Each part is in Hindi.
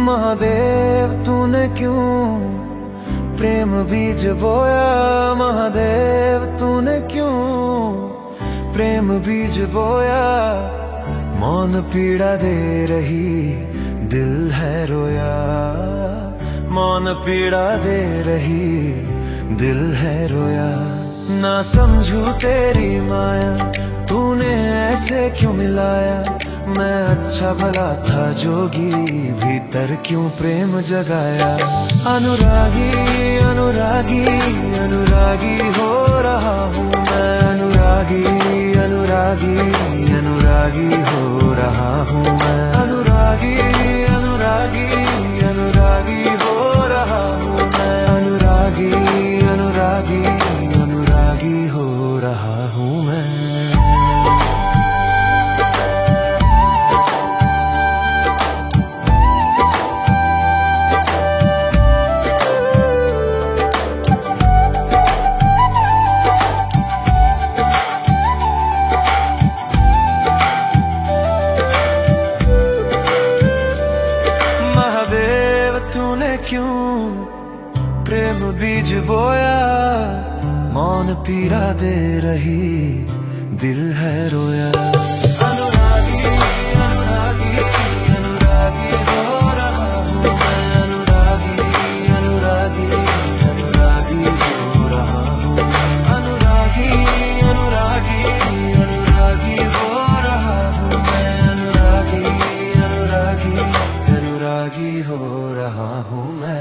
महादेव तूने क्यों प्रेम बीज बोया, महादेव तूने क्यों प्रेम बीज बोया। मौन पीड़ा दे रही दिल है रोया, मौन पीड़ा दे रही दिल है रोया। ना समझू तेरी माया, तूने ऐसे क्यों मिलाया। मैं अच्छा भला था जोगी, भीतर क्यों प्रेम जगाया। अनुरागी अनुरागी अनुरागी हो रहा हूँ मैं, अनुरागी अनुरागी अनुरागी हो रहा हूँ मैं। अनुरागी अनुरागी अनुरागी हो रहा हूँ मैं, अनुरागी अनुरागी अनुरागी हो रहा हूँ मैं। क्यों प्रेम बीज बोया, मौन पीड़ा दे रही दिल है रोया। अनुरागी अनुरागी अनुरागी हो रहा हूँ मैं, अनुरागी अनुरागी अनुरागी हो रहा हूँ मैं। अनुरागी अनुरागी अनुरागी हो रहा हूँ मैं, अनुरागी अनुरागी अनुरागी हो रहा हूँ मैं।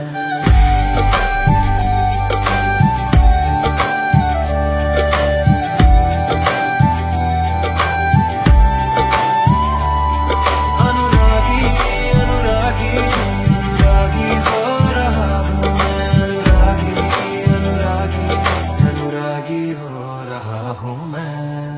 अनुरागी अनुरागी अनुरागी हो रहा हूँ मैं, अनुरागी अनुरागी अनुरागी हो रहा हूँ मैं।